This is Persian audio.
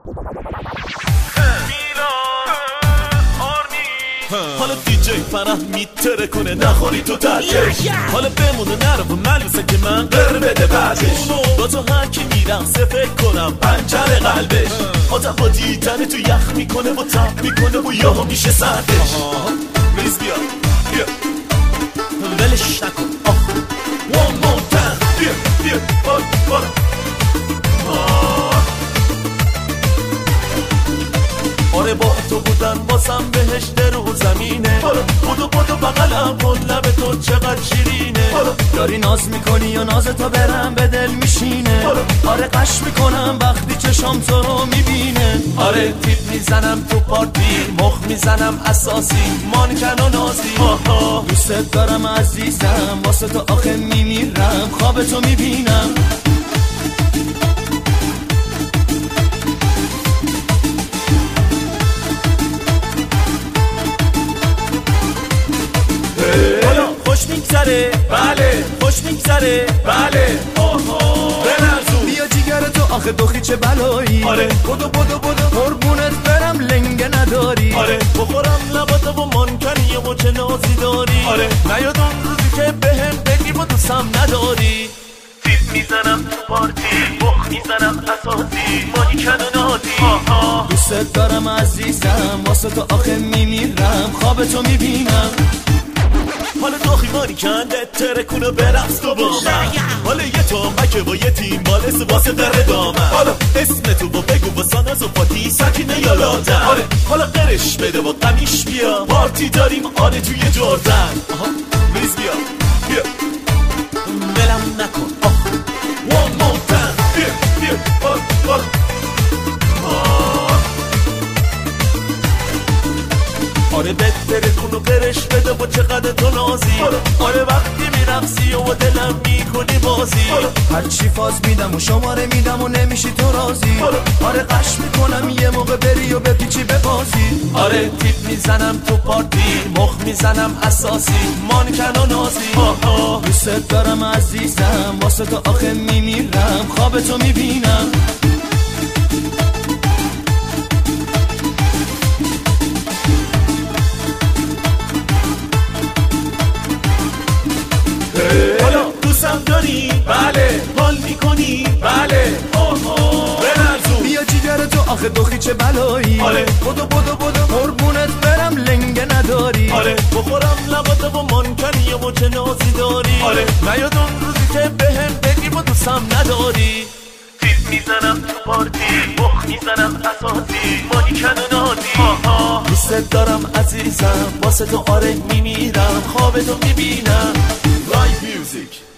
حالا دیجی فرح میتره کنه نخوری تو ترکش، حالا بمونه نرو و ملوسه که من قر بده بعدش. با تو هر کی میرقصه فکر کنم پنجره قلبش، آدم با دیدن تو یخ میکنه و تب میکنه و یهو میشه سردش. میز بیا ولش نکن one more time بیا بارا آره با تو بودن باسم بهشت رو زمینه، بودو بغلم کن لب تو چقدر شیرینه. داری ناز میکنی یا ناز تو برم به دل میشینه، آره قش میکنم وقتی چشام تو رو میبینه. آره تیپ میزنم تو پارتی، مخ میزنم اساسی، مانکن و نازی. دوست دارم عزیزم، واسه تو آخه میمیرم، خواب تو میبینم. خوش میگذره بله، خوش میگذره بله، بنرزو بیا جیگر تو آخه دخی چه بلایی. آره بدو قربونت برم لنگه نداری. آره بخورم لباته و مانکنی و چه نازی داری. آره نیاد اون روزی که بهم بگی با دوستم نداری. تیپ میزنم تو پارتی، بخ میزنم اساسی، مانکن و نازی. دوست دارم عزیزم، واسه تو آخه میمیرم، خواب تو میبینم. حالا تو خیمانی کنده ترکونو برقص تو با من، حالا یه تنبکه و یه تیم بالس واسه در دامن. حالا اسم تو با بگو و ساناز و فاتی سکینه یا لادن. آره حالا قرش بده و قمیش بیا، پارتی داریم آره توی جردن. میز بیا ولم نکن one more time بیا بارا آره بهتره کنو قرش بده و چقدر تو نازی. آره وقتی میرقصی و دلم میکنی بازی، هرچی فاز میدم و شماره میدم و نمیشی تو راضی. آره قش میکنم یه موقع بری و بپیچی به بازی. آره تیپ میزنم تو پارتی، مخ میزنم اساسی، مانکن و نازی. دوست دارم عزیزم، واسه تو آخه میمیرم، خواب تو میبینم. حالا دوستم داری بله، حال میکنی بله، بنرزو بیا جیگر تو آخه دخی چه بلایی. آره بدو قربونت برم لنگه نداری. آره بخورم لباته و مانکنی و چه نازی داری. آره نیاد اون روزی که بهم بگی با دوستم نداری. تیپ میزنم تو پارتی، بخ میزنم اساسی، مانکن و نازی. دوست دارم عزیزم، واسه تو آره میمیرم، خواب تو میبینم. Live music.